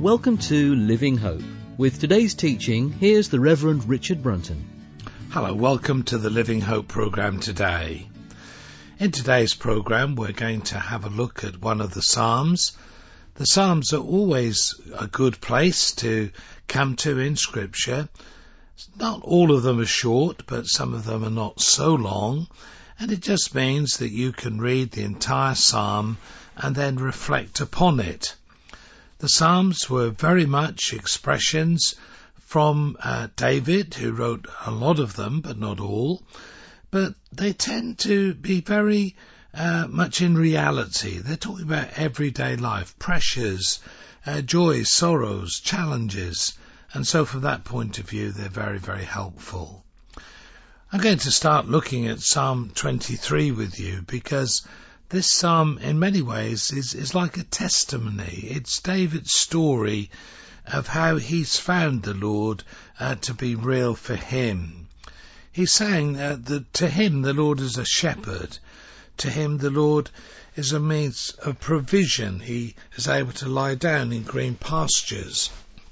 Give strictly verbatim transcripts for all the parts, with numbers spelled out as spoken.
Welcome to Living Hope. With today's teaching, here's the Reverend Richard Brunton. Hello, welcome to the Living Hope programme today. In today's programme, we're going to have a look at one of the Psalms. The Psalms are always a good place to come to in Scripture. Not all of them are short, but some of them are not so long, and it just means that you can read the entire Psalm and then reflect upon it. The Psalms were very much expressions from uh, David, who wrote a lot of them, but not all. But they tend to be very uh, much in reality. They're talking about everyday life, pressures, uh, joys, sorrows, challenges. And so from that point of view, they're very, very helpful. I'm going to start looking at Psalm twenty-three with you because this psalm, in many ways, is, is like a testimony. It's David's story of how he's found the Lord uh, to be real for him. He's saying uh, that to him the Lord is a shepherd. To him the Lord is a means of provision. He is able to lie down in green pastures.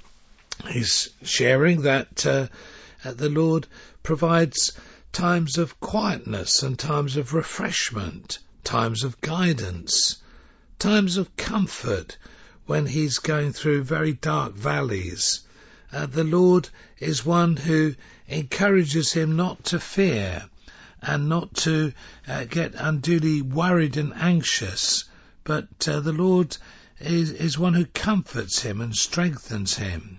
He's sharing that uh, uh, the Lord provides times of quietness and times of refreshment, times of guidance, times of comfort when he's going through very dark valleys. Uh, the Lord is one who encourages him not to fear and not to uh, get unduly worried and anxious, but uh, the Lord is, is one who comforts him and strengthens him.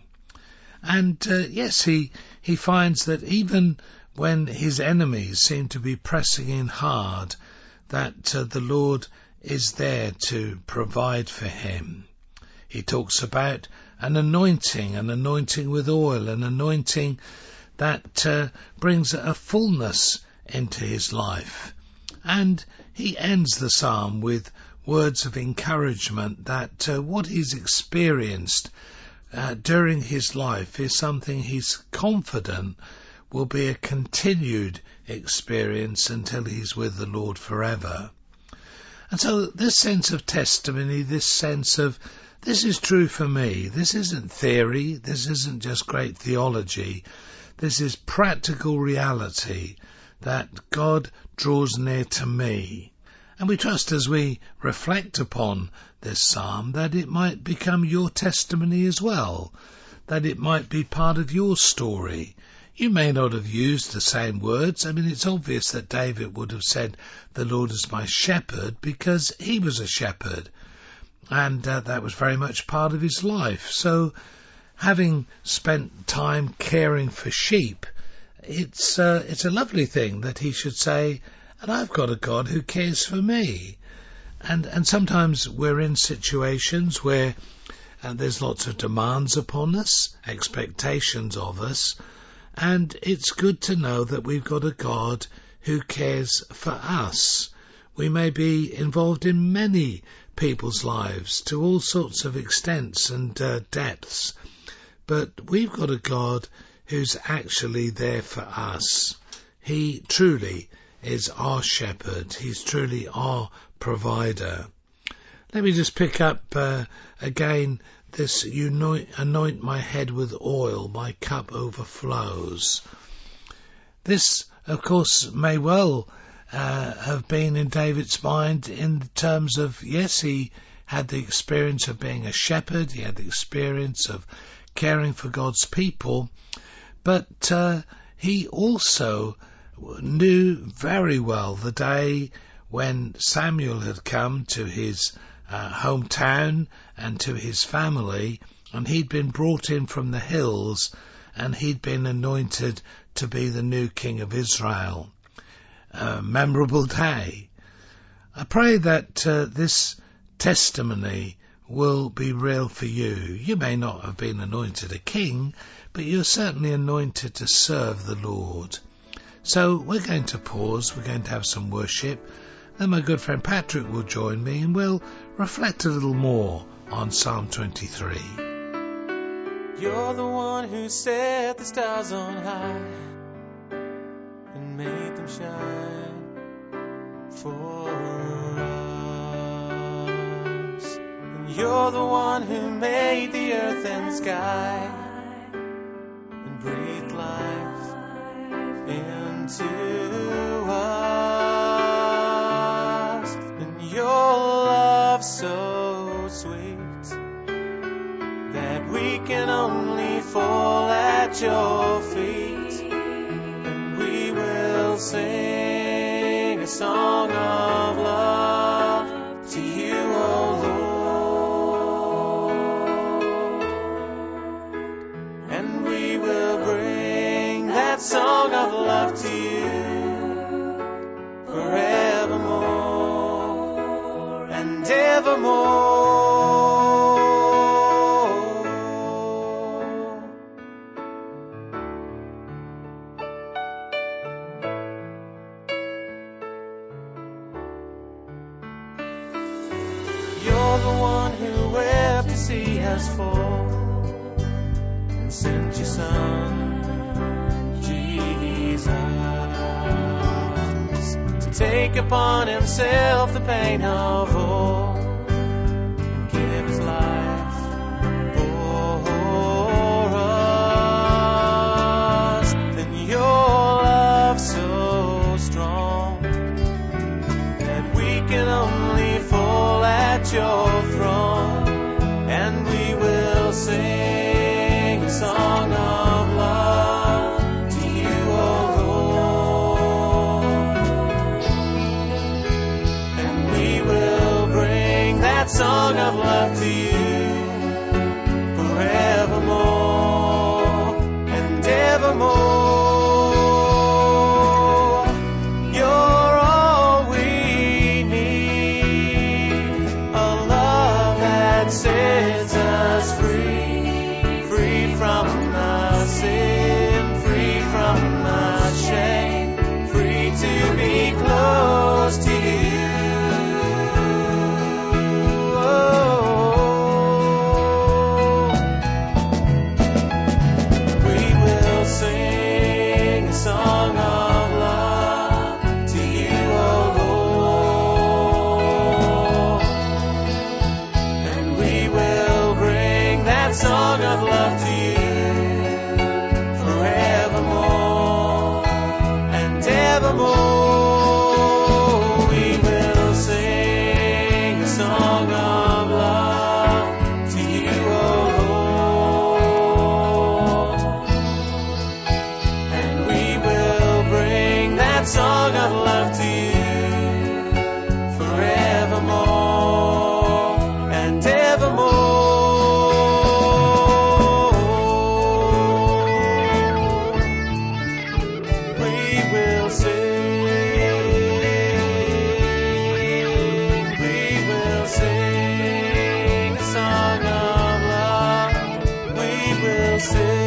And uh, yes, he, he finds that even when his enemies seem to be pressing in hard, that uh, the Lord is there to provide for him. He talks about an anointing, an anointing with oil, an anointing that uh, brings a fullness into his life. And he ends the psalm with words of encouragement that uh, what he's experienced uh, during his life is something he's confident will be a continued experience until he's with the Lord forever. And so this sense of testimony, this sense of this is true for me, this isn't theory, this isn't just great theology, this is practical reality that God draws near to me. And we trust as we reflect upon this psalm that it might become your testimony as well, that it might be part of your story. You may not have used the same words. I mean, it's obvious that David would have said, the Lord is my shepherd, because he was a shepherd. And uh, that was very much part of his life. So, having spent time caring for sheep, it's uh, it's a lovely thing that he should say, and I've got a God who cares for me. And, and sometimes we're in situations where uh, there's lots of demands upon us, expectations of us, and it's good to know that we've got a God who cares for us. We may be involved in many people's lives to all sorts of extents and uh, depths, but we've got a God who's actually there for us. He truly is our shepherd. He's truly our provider. Let me just pick up uh, again this, you anoint, anoint my head with oil, my cup overflows. This, of course, may well uh, have been in David's mind in terms of, yes, he had the experience of being a shepherd, he had the experience of caring for God's people, but uh, he also knew very well the day when Samuel had come to his Uh, hometown and to his family, and he'd been brought in from the hills and he'd been anointed to be the new king of Israel. A memorable day. I pray that uh, this testimony will be real for you. You may not have been anointed a king, but you're certainly anointed to serve the Lord. So we're going to pause, we're going to have some worship. Then my good friend Patrick will join me and we'll reflect a little more on Psalm twenty-three. You're the one who set the stars on high and made them shine for us. And you're the one who made the earth and sky and breathed life into us. And your love so sweet that we can only fall at your feet, and we will sing a song of love to you, O Lord. And we will bring that song of love to you forevermore and evermore. You're the one who wept to see us fall and sent your son, Jesus, to take upon himself the pain of all and give his life for us. And your love so strong that we can only fall at your throne, and we will sing a song of love to you, O Lord. And we will bring that song of love to you forevermore and evermore. You're all we need, a love that sets us free, free from the sin, free from the shame, free to be close to you. Oh, we will sing a song of love to you, O Lord. And we will bring that song of love to you forevermore and evermore. We will sing a song of love to you, O Lord. And we will bring that song of love to you forevermore and evermore. We will sing, we will sing a song of love. We will sing.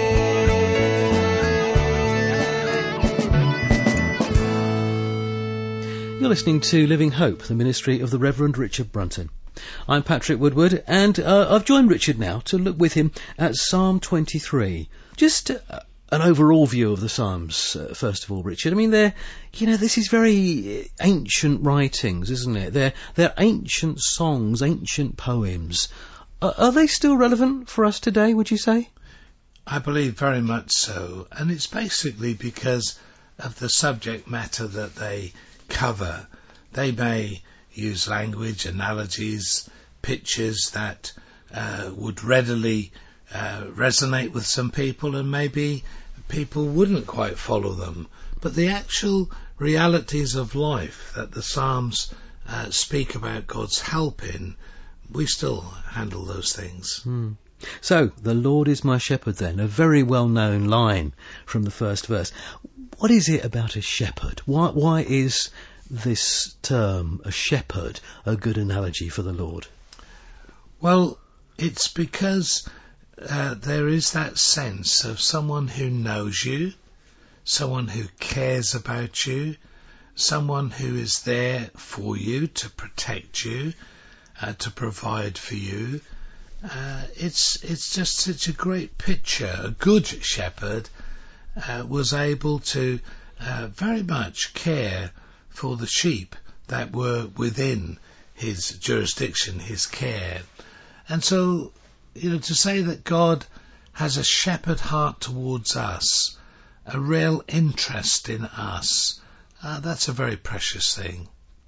You're listening to Living Hope, the ministry of the Reverend Richard Brunton. I'm Patrick Woodward, and uh, I've joined Richard now to look with him at Psalm twenty-three. Just uh, an overall view of the Psalms, uh, first of all, Richard. I mean, they're, you know, this is very ancient writings, isn't it? They're, they're ancient songs, ancient poems. Uh, are they still relevant for us today, would you say? I believe very much so, and it's basically because of the subject matter that they cover. They may use language, analogies, pictures that uh, would readily uh, resonate with some people, and maybe people wouldn't quite follow them. But the actual realities of life that the Psalms uh, speak about God's help in, we still handle those things. Hmm. So, the Lord is my shepherd then, a very well-known line from the first verse. What is it about a shepherd? Why, why is this term, a shepherd, a good analogy for the Lord? Well, it's because uh, there is that sense of someone who knows you, someone who cares about you, someone who is there for you to protect you, uh, to provide for you. Uh, it's it's just such a great picture. A good shepherd uh, was able to uh, very much care for the sheep that were within his jurisdiction, his care. And so, you know, to say that God has a shepherd heart towards us, a real interest in us, uh, that's a very precious thing.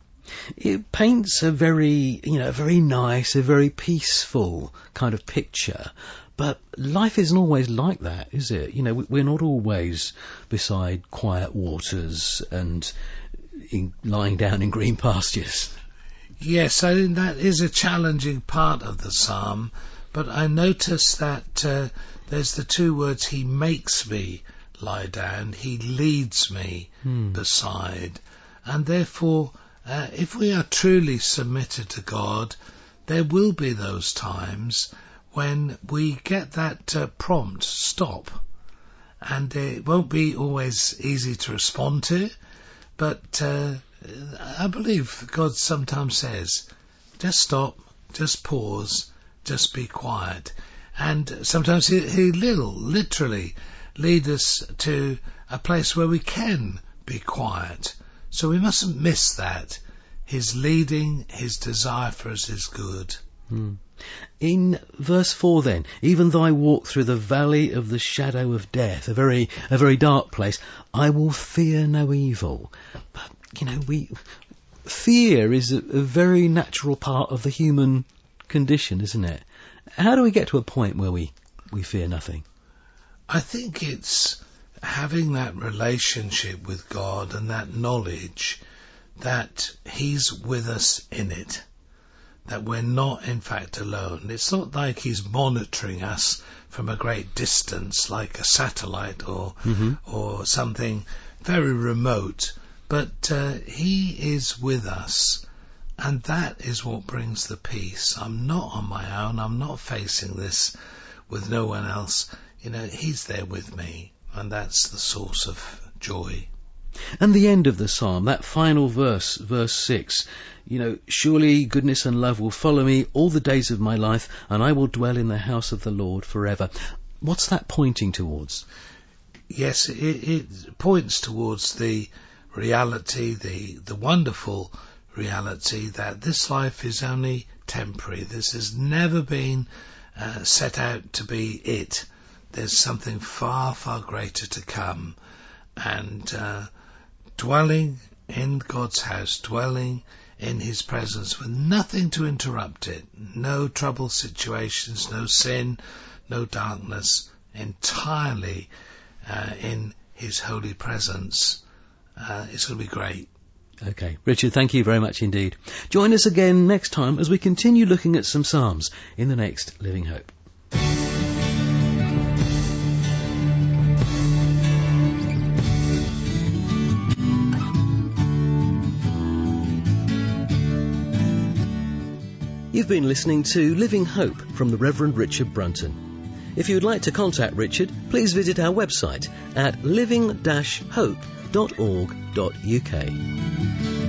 It paints a very, you know, a very nice, a very peaceful kind of picture. But life isn't always like that, is it? You know, we're not always beside quiet waters and in, lying down in green pastures. Yes, I think that is a challenging part of the psalm, but I notice that uh, there's the two words, he makes me lie down, he leads me hmm. beside. And therefore, uh, if we are truly submitted to God, there will be those times when we get that uh, prompt, stop. And it won't be always easy to respond to, but uh, I believe God sometimes says, just stop, just pause, just be quiet. And sometimes he, he will literally lead us to a place where we can be quiet. So we mustn't miss that. His leading, his desire for us is good. Hmm. In verse four then, even though I walk through the valley of the shadow of death, a very a very dark place, I will fear no evil. But, you know, we fear is a, a very natural part of the human condition, isn't it? How do we get to a point where we, we fear nothing? I think it's having that relationship with God and that knowledge that he's with us in it. That we're not, in fact, alone. It's not like he's monitoring us from a great distance, like a satellite or mm-hmm. or something very remote. But uh, he is with us, and that is what brings the peace. I'm not on my own. I'm not facing this with no one else. You know, he's there with me, and that's the source of joy. And the end of the psalm, that final verse, verse six, you know, surely goodness and love will follow me all the days of my life, and I will dwell in the house of the Lord forever. What's that pointing towards? Yes, it, it points towards the reality, the, the wonderful reality that this life is only temporary. This has never been uh, set out to be it. There's something far, far greater to come. And uh, dwelling in God's house, dwelling in his presence with nothing to interrupt it, no trouble situations, no sin, no darkness, entirely uh, in his holy presence. Uh, it's going to be great. Okay. Richard, thank you very much indeed. Join us again next time as we continue looking at some Psalms in the next Living Hope. You've been listening to Living Hope from the Reverend Richard Brunton. If you'd like to contact Richard, please visit our website at living dash hope dot org dot uk.